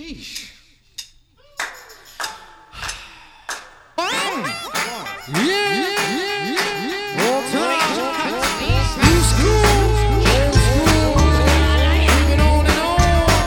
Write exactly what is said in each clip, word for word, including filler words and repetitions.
Sheesh. Yeah, yeah, yeah, yeah. All time. New school, old school. Bring it on and on.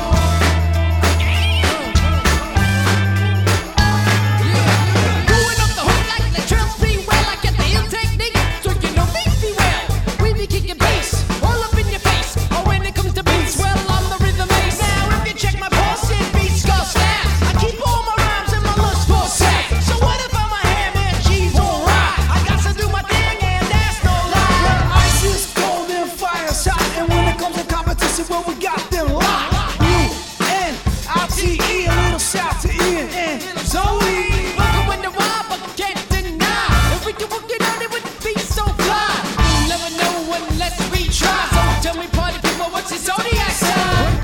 Yeah. Going up the hook like the trail pretty well. I get the ill technique, so you know me be well. We be kicking bass all up in your face. Oh, when it comes to beats, well, I'm the rhythm ace. Now, if you check my pulse, it beats go snap. I keep all my rhymes and my lust for sack. So what if I'm a ham and cheese all right? I got to do my thing and that's no lie. Ice is cold and fire's hot, and when it comes to competition, well, we got them locked. U N I T E, a little shout to Ian and Zoe. Welcome when the wild, but can't deny. If we can work it out, it would be so fly. You'll never know unless we try. So tell me, party people, what's your zodiac sign?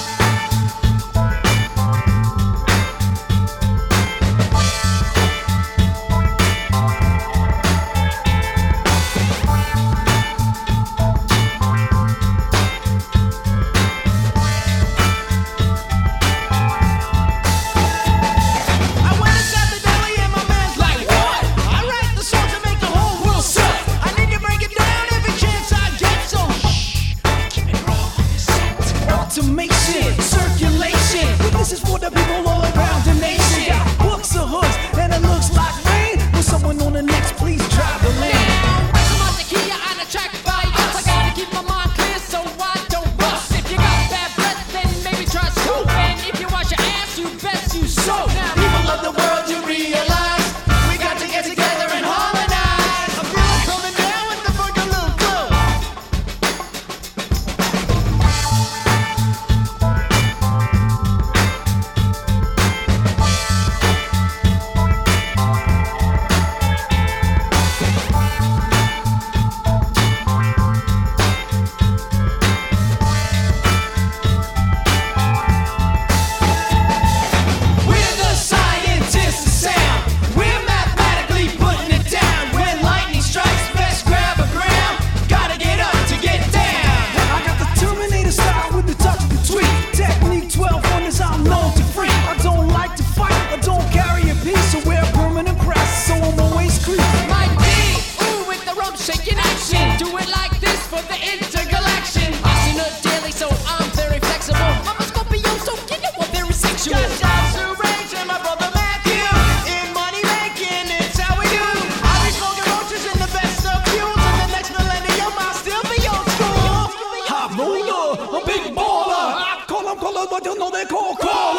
I went inside the deli and my man's like, what? I write the songs that make the whole world suck. I need to break it down every chance I get, so shh, keep it raw on the set. Automation, circulation. This is for the people all around the nation. Got books of hoods, and it looks like rain. With someone on the next, please drive the lane. Now, I'm on the Kia on a track by us. I gotta keep my mind clear so I don't bust. If you got bad breath, then maybe try scoop. And if you wash your ass, you best you soap. Now, people of the world, you realize we got to get together and harmonize. I feel it coming down with the Boogaloo Club. We're the scientists of sound. We're mathematically putting it down. When lightning strikes, best grab a ground. Gotta get up to get down. I got the Terminator style with the touch of the tweet. Technique twelve wonders, I'm known to freak. I don't like to fight, I don't carry a piece. So wear permanent press, so I'm always creepy. Like D, ooh, with the rope shaking action. Do it like this for the intergalaction. I see no daily, so I'm very flexible. I'm a Scorpio, so you know I'm very sexual. Just out to range and my brother Matthew. In money making, it's how we do. I'll be smoking roaches in the best of fuels. In the next millennium, I'll still be old school. Hot roller, a big baller. I call them colors, but you know they call caller.